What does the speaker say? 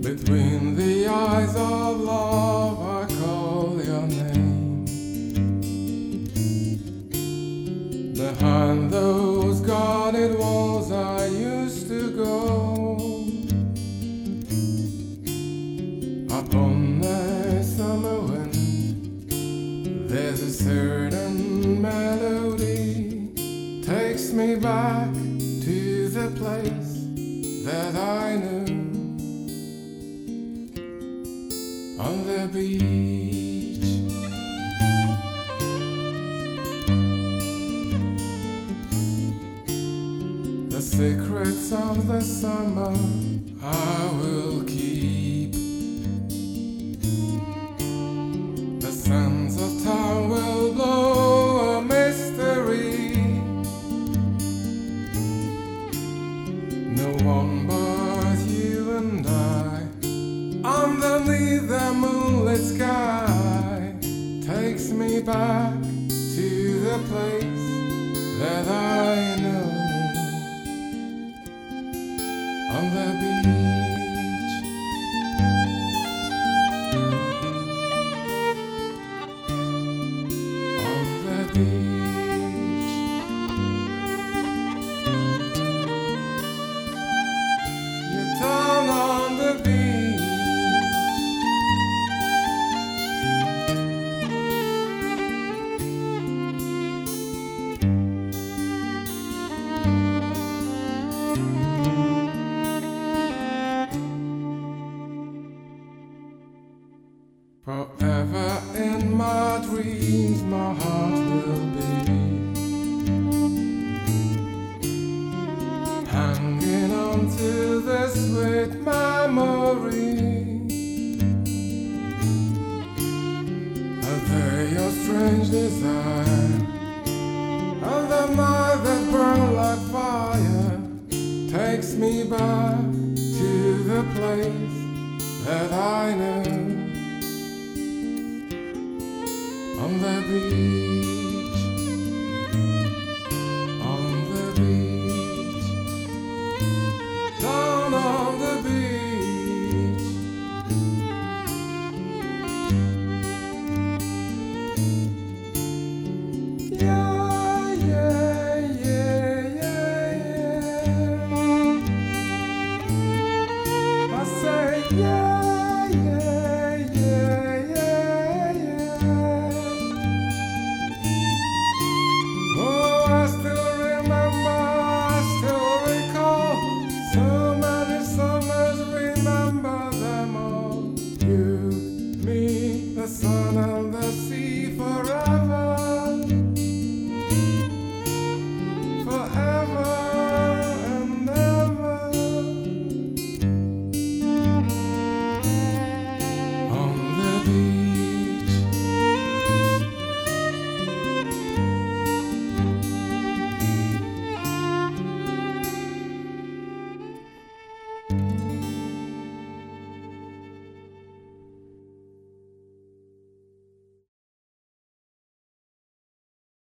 Between the eyes of love I call your name. Behind those guarded walls I used to go. Upon the summer wind there's a certain melody takes me back to the place that I knew. On the beach, the secrets of the summer I will keep. The sands of time will blow a mystery. No one but you and I, underneath the moonlit sky, takes me back to the place that I know. On the beach, on the beach, you're down on the beach. Forever in my dreams my heart will be hanging on to this sweet memory. A day of strange desire, and the night that burned like fire takes me back to the place that I know. On the beach, on the beach, down on the beach. Yeah, yeah, yeah, yeah, yeah. I say yeah.